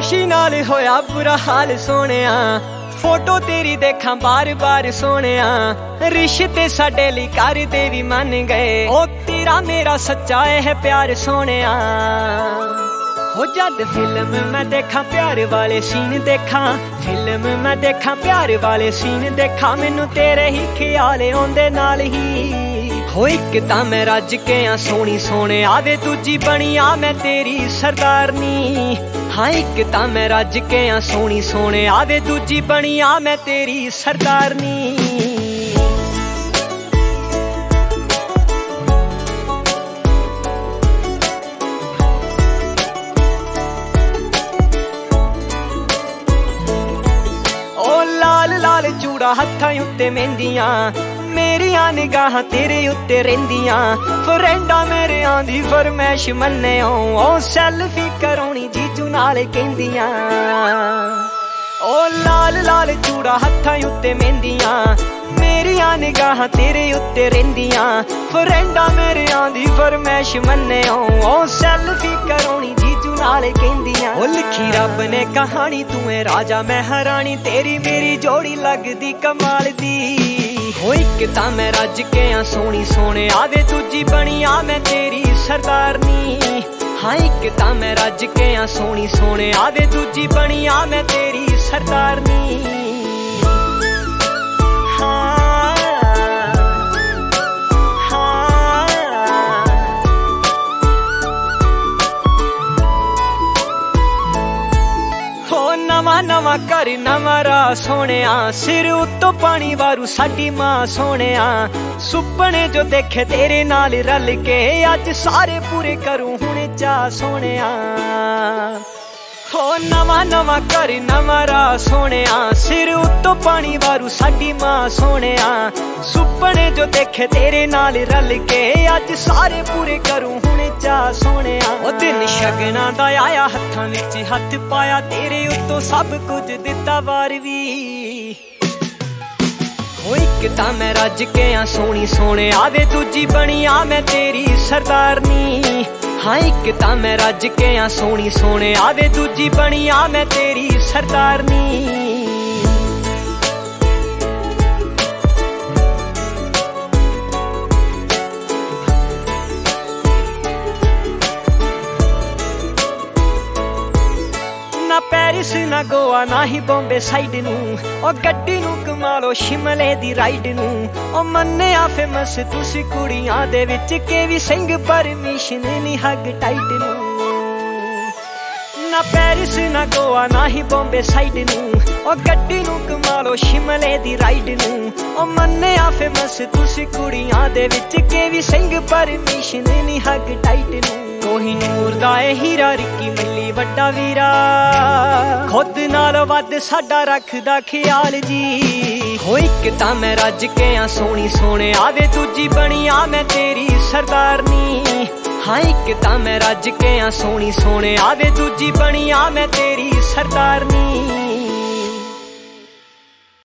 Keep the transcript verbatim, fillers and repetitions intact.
खुशी नाल होया बुरा हाल सोनिया, फोटो तेरी देखा बार बार सोनिया। रिश्ते साडे लई कर दे भी मन गए, ओ तेरा मेरा सच्चा है प्यार सोनिया। हो जद फिल्म मैं देखा प्यार वाले सीन देखा, फिल्म मैं देखा प्यार वाले सीन देखा, मैनू तेरे ही ख्याल आउंदे नाल ही। हो इक तां मैं रज के आ सोहनी सोहणे आवे, दूजी बनी आ मैं तेरी सरदारनी। हाँ इक तां मैं रज के आ सोहनी सोहणे आवे, दूजी बनी आ मैं तेरी सरदारनी। लाल चूड़ा हत्थां उत्ते मेहंदियां, मेरियां निगाहां तेरे उत्ते रहिंदियां। फ्रेंडा मेरे आंदी फरमैश मन्ने ओ सैल्फी करौनी जीजू नाल कहंदियां। ओ लाल लाल चूड़ा हत्थां उत्ते मेहंदियां, मेरियां निगाहां तेरे उत्ते रहिंदियां। फ्रेंडा मेरे आंदी फरमैश मन्ने ओ सैल्फी करौनी जीजू नाल कहंदियां। ओ लिखी रब ने कहानी तू है राजा मैं हरानी, तेरी मेरी जोड़ी लगदी कमाल दी। हो इक तां मैं रज के आ सोहनी सोहणे आवे, दूजी बनी आ मैं तेरी सरदारनी। हाँ इक तां मैं रज के आ सोहनी सोहणे आवे, दूजी बनी आ मैं तेरी सरदारनी। नवा नवा घर नवा राह सोहणिया, सिर उत्तों पानी वारू साडी मां सोहणिया। सुपने जो देखे तेरे नाल रल के, अज सारे पूरे करूं हुण चाह सोहणिया। हो नवा नवा घर नवा राह सोहणिया, सिर उत्तों पानी वारू साडी मां सोहणिया। सुपने जो देखे तेरे नाल रल के, अज सारे पूरे करूं हुण चाह सोहणिया। ओ दिन शगना दा आया हत्थां विच हत्थ पाया, तेरे उत्तों सब कुछ दिता वार वी। हो इक तां मैं रज के आ सोहनी सोहणे आवे, दूजी बनी आ मैं तेरी सरदारनी। हाँ इक तां मैं रज के आ सोहनी सोहणे आवे, दूजी बनी आ मैं तेरी सरदारनी। ना पैरिस ना गोवा ना ही बॉम्बे साइड नू, ओ गड्डी नू कमा लो शिमले दी राइड नू। ओ मन्निया फेमस तुसी कुड़ियां दे विच, के भी सिंह परमिशन नी हग टाइट नू। ना पैरिस ना गोवा ना ही बॉम्बे साइड नू, ओ गड्डी नू कमा लो शिमले दी राइड नू। ओ मन्निया फेमस तुसी कुड़ियां दे विच, के भी सिंह परमिशन नी हग टाइट नू। कोहिनूर दा ए हीरा रिक्की मल्ली वड्डा वीरा, खुद नाल वध साडा रखदा ख्याल जी। हो इक तां मैं रज के आ सोहनी सोहणे आवे, दूजी बनी आ मैं तेरी सरदारनी। हाँ इक तां मैं रज के आ सोहनी सोहणे आवे, दूजी बनी आ मैं तेरी सरदारनी।